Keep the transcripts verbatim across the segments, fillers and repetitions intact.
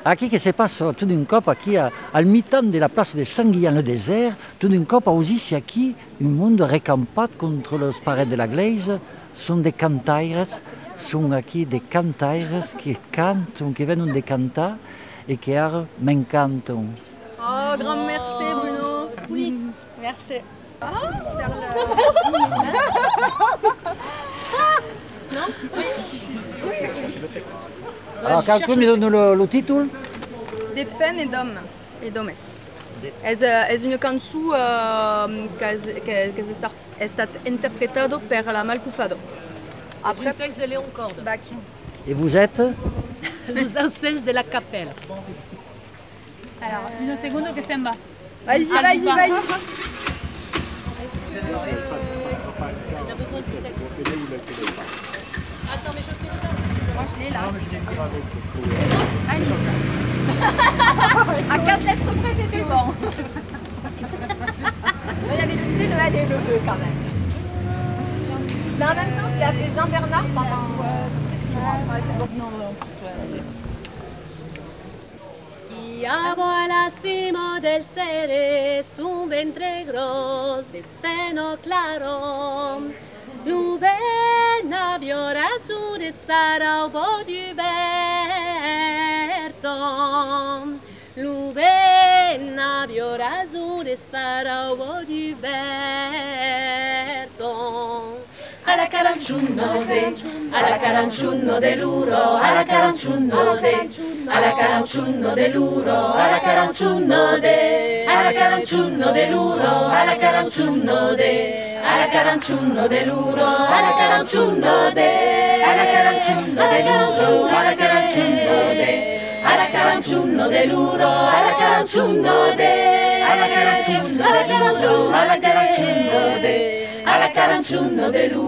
Aquí que se passa tout d'un cop, aquí al mitan de la place de Sant Guillaume le désert, tout d'un cop aussi aquí un monde recampat contre les parets de la glaise, sont des cantaires, sont aquí des cantaires qui cantent, qui viennent de cantar et qui ara m'encantent. Oh, grand merci Bruno. Oui. Merci. Oh, vers le... Non? Oui. Alors, quelqu'un me donne le, le titre? De Fen et d'Homme et d'Homes. És, és una cançó uh, que, que, que ha estat interpretada per la Malcufado. C'est un texte de Léon Corde. Bach. Et vous êtes? Los Ángeles de la Capella. Alors, un segundo que sembra. Vas-y, vas-y, vas-y. Il a besoin du texte. Attends, mais je te le donne si tu veux. Moi, je l'ai là. Non, mais je viens de dire avec. Alice. À quatre lettres près, c'était bon. Il y avait le C, le L et le E quand même. Mais en même temps, je l'ai appelé Jean-Bernard pendant euh, six mois. Ouais, c'est bon. Non, non, ouais. Chiavo alla cima del sere su un ventre gros de feno claro. Lubena viora su de saraubo du berto. Lubena viora su de saraubo du berto. Alla caranciuno de, alla caranciuno dell'uro, alla caranciuno de, alla caranciuno dell'uro, alla caranciuno de, alla caranciuno dell'uro, alla caranciuno de, alla caranciuno dell'uro, alla caranciuno de, alla caranciuno dell'uro, alla caranciuno de, alla caranciuno dell'uro, alla caranciuno de, alla caranciuno dell'uro, alla caranciuno de. Alla caranciuno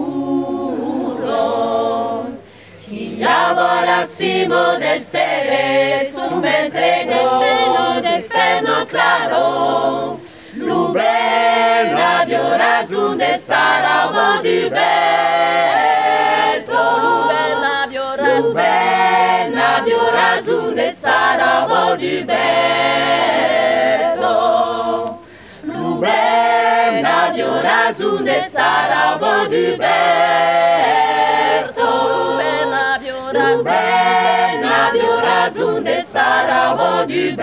dell'uro, chiavo alla cima del sere, su mentre grano del feno claro, lubena viora zunde saraubo du berto, lubena viora lubena viora zunde saraubo du berto, lubena viora zunde saraubo du berto, lubena viora lubena viora zunde saraubo du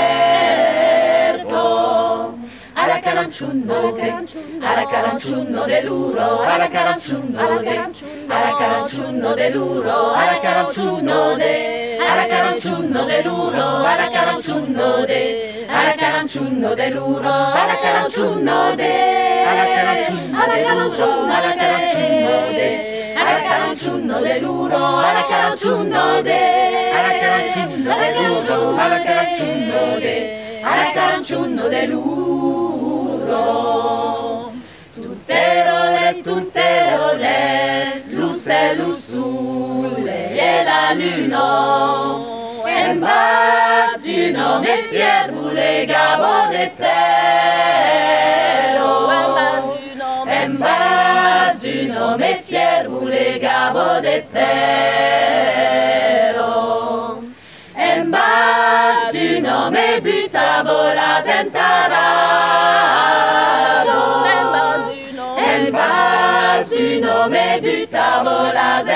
berto. Alla caranciuno de, alla caranciuno dell'uro, alla caranciuno de, alla caranciuno dell'uro, alla caranciuno de, alla caranciuno dell'uro, alla caranciuno de, alla caranciuno dell'uro, alla caranciuno de, alla caranciuno, alla caranciuno, alla caranciuno de, alla caranciuno dell'uro, alla caranciuno de, alla caranciuno dell'uro, alla caranciuno de, alla caranciuno dell'uro. Tutteroles, tutteroles, luce, luzule e la luno, en bas un nome fiermu legabo de tero, en bas un nome fiermu legabo de tero, en bas un nome butabo las entarado, en bas un nome butabo las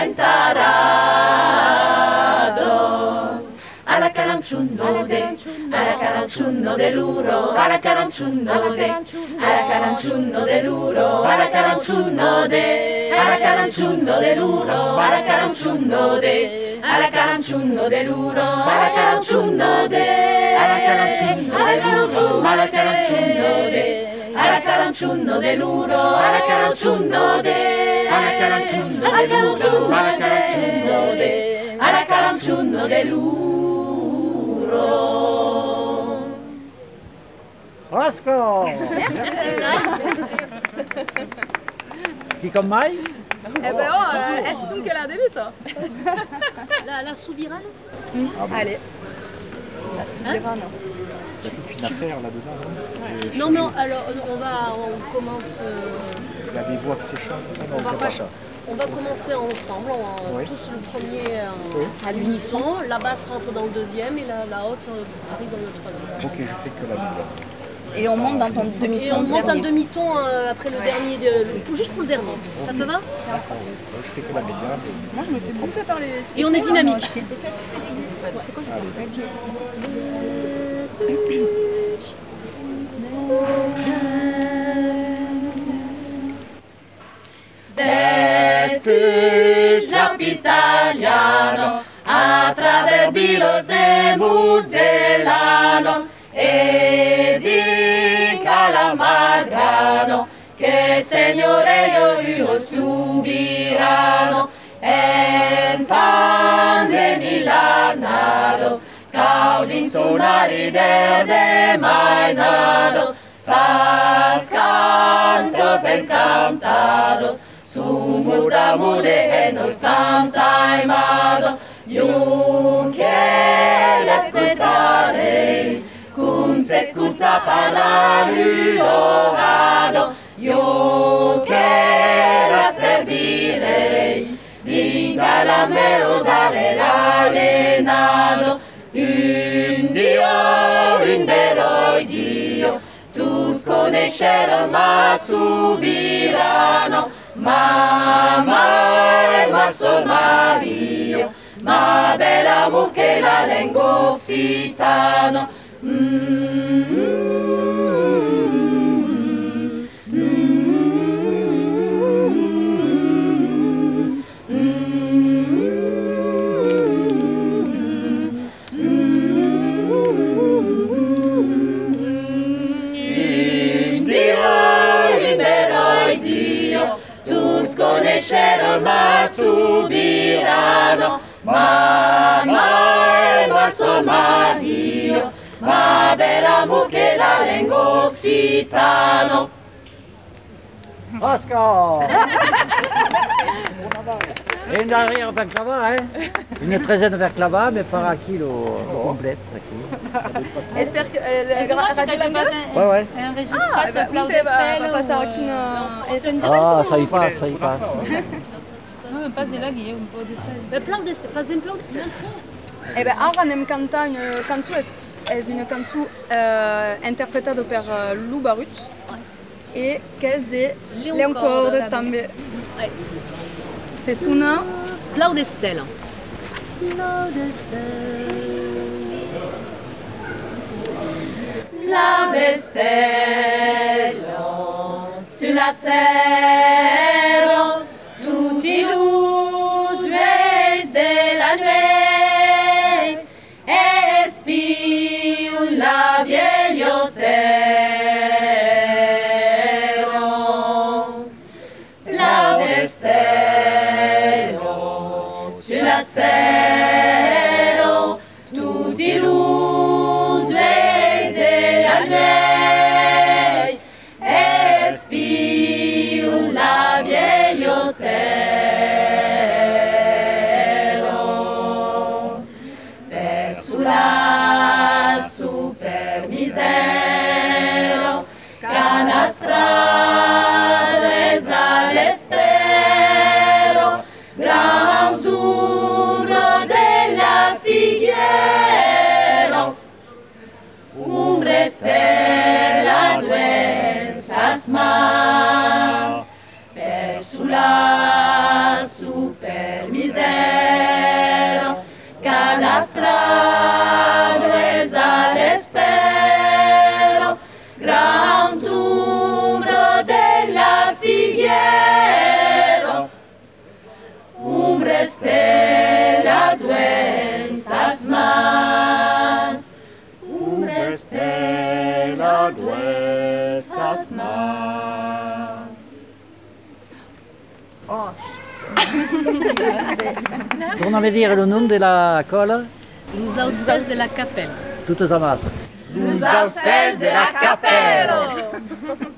entarado. Alla caranciuno de, alla caranciuno dell'uro, alla caranciuno de, alla caranciuno dell'uro, alla caranciuno de, alla caranciuno dell'uro, alla caranciuno de, alla caranciuno dell'uro, alla caranciuno de, alla caranciuno dell'uro, alla caranciuno de, alla caranciuno dell'uro, alla caranciuno de, alla caranciuno dell'uro, alla caranciuno de, alla caranciuno dell'uro. Oscar! Chi con mai? Eh ben oh, euh, elles sont quelle heure débute toi? La, la soubirane. Mmh. Ah bon. Allez. La soubirane. Il y a toute une affaire là-dedans. Hein. Non, non, alors on va, on commence. Euh... Il y a des voix qui s'échappent. Ça, non, On on va fait pas pas ça. On va commencer ensemble, on, Oui. tous le premier euh, Oui. à l'unisson. La basse rentre dans le deuxième et la, la haute euh, arrive dans le troisième. Ok, je fais que la médiane. Et on monte dans ton demi-ton. Et on monte un dernier. demi-ton euh, après le dernier, de, le- tout juste pour le dernier. Ça te va? D'accord, je fais que la médiane. Moi, je me fais bouffer par les Et on est dynamique. Despüș l'italiano attraver bilos e muzellanos e di calamagrano che signore io subirano entande milanados caudin sonari de mainados sas cantos encantados Sumus da mude en el cantaimado, yo que la escucharé, cum se escuta palabra yo que la serviré, diga la melodare alenado, un Dio, un vero Dio, tus conosceram ma subirano, Mamma e Marso Mario, ma bella mucche la lingua occitano. Conosceram ma subirano, mamma e Marso Mario, ma bella mucche la lingua occitano. Oscar! Et une arrière vers là-bas, hein? Une treizaine vers là-bas, mais par qui le complète? J'espère que euh, la Excuse-moi, tu radio t'as Languedoc. passé Ouais, ouais. un Ah, registrato, eh ben, applauso Ute va, stelle va ou, passare euh, avec une euh, S N G. Ah, ça y passe, ça y passe. Non, pas de là, Guillaume, un po' di stelle. Mais plan de, fazem plan de Eh ben, ara anem cantar une cançó, és, és una cançó eh, interpretada per eh, Lou Barut i que és de Léon Léon Corde, Corde també. Ouais. Se sona Plau d'Estelle. La bestello sulla sera, tutti luz veis della nuit, espion la vieillotero. La bestello sulla sera, tutti luz veis della nuit, espion la vieillotero. Per sulla super misero, canastrado es al espero, gran turno della figuera, umbre stella duensas más, per sulla super misero, canastrado es al espero, gran tumbro della figuera, umbre stella duensas más, umbre stella duensas más. On avait dire le nom de la colle? Nous auxès de la Capelle. Toutes en masse. Nous auxès de la Capelle.